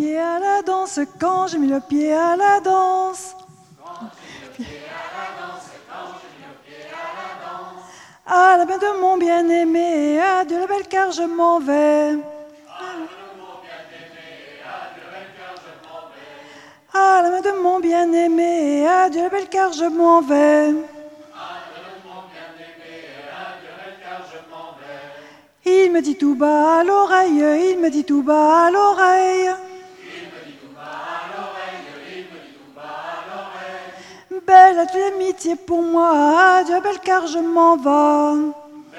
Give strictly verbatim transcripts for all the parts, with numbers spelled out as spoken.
pied à la danse, quand j'ai mis le pied à la danse. À la main de mon bien-aimé, adieu la belle car je m'en vais. À la main de mon bien-aimé, adieu la belle car je m'en vais. Il me dit tout bas à l'oreille, il me dit tout bas à l'oreille. Belle as-tu l'amitié pour moi, adieu belle car je m'en vais.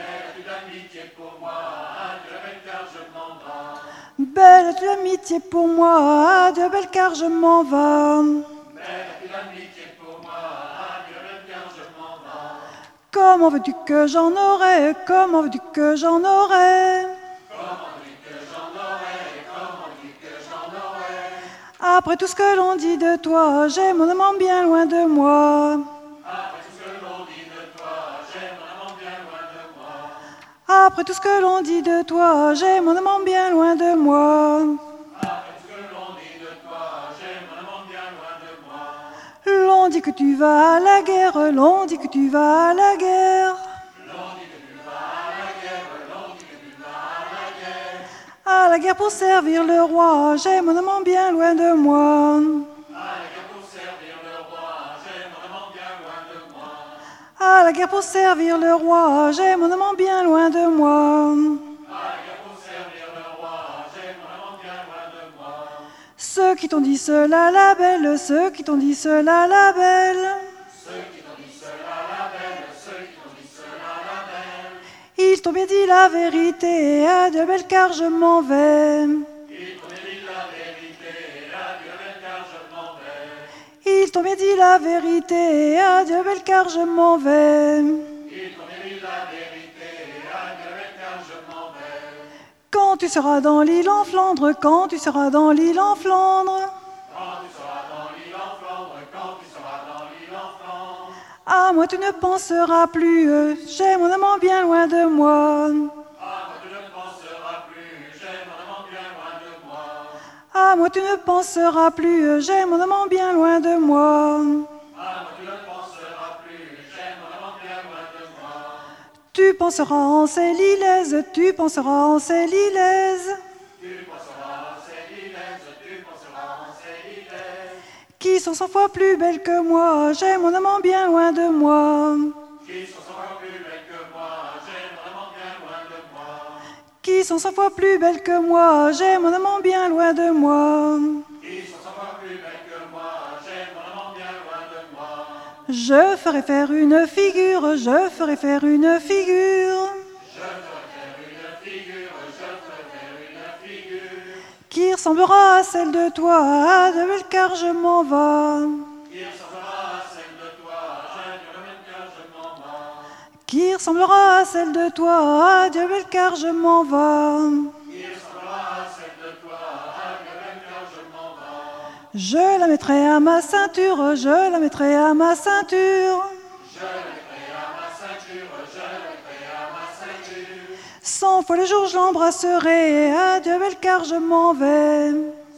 Belle as-tu l'amitié pour moi, adieu belle car je m'en vais. Comment veux-tu que j'en aurai, comment veux-tu que j'en aurai? Après tout ce que l'on dit de toi, j'ai mon amant bien loin de moi. Après tout ce que l'on dit de toi, j'ai mon amant bien loin de moi. L'on dit que tu vas à la guerre, l'on dit que tu vas à la guerre. À la guerre pour servir le roi, j'ai mon amant bien loin de moi. À la guerre pour servir le roi, j'ai mon amant bien loin de moi. Ceux qui t'ont dit cela la belle, ceux qui t'ont dit cela la belle. Ils t'ont bien dit la vérité, adieu belle car je m'en vais. Ils t'ont bien dit la vérité, adieu belle car je m'en vais. Quand tu seras dans l'île en Flandre, quand tu seras dans l'île en Flandre. Ah, moi tu ne penseras plus, j'ai mon amant bien loin de moi. Ah, moi tu ne penseras plus, j'ai mon amant bien loin de moi. Tu penseras en Célilaise, tu penseras en Célilaise. Qui sont cent fois plus belles que moi, j'ai mon amant bien loin de moi. Qui sont cent fois plus belles que moi, j'ai mon amant bien loin de moi. Je ferai faire une figure, je ferai faire une figure. Qui ressemblera à celle de toi, adieu belle car je m'en vais. Qui ressemblera à celle de toi, adieu belle car je m'en vais. Je la mettrai à ma ceinture, je la mettrai à ma ceinture. Cent fois le jour je l'embrasserai, adieu belle car je m'en vais.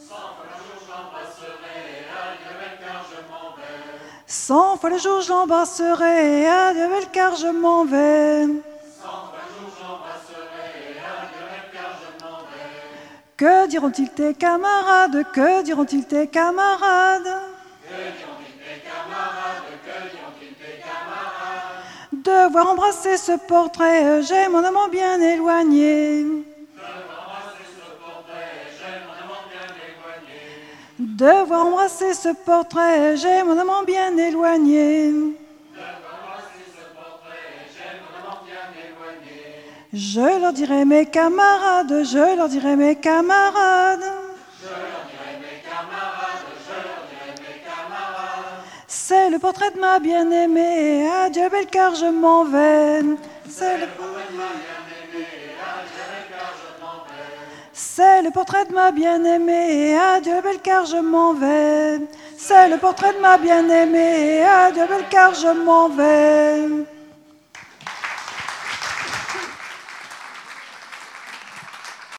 Cent fois le jour je l'embrasserai, adieu belle car je m'en vais. Que diront-ils tes camarades, que diront-ils tes camarades? De voir embrasser ce portrait, j'ai mon amant bien éloigné. De voir embrasser ce portrait, j'ai mon amant bien éloigné. Je leur dirai mes camarades, je leur dirai mes camarades. C'est le portrait de ma bien-aimée, adieu belle car je m'en vais. C'est le... C'est le portrait de ma bien-aimée, adieu belle car je m'en vais. C'est le portrait de ma bien-aimée, adieu belle car je m'en vais.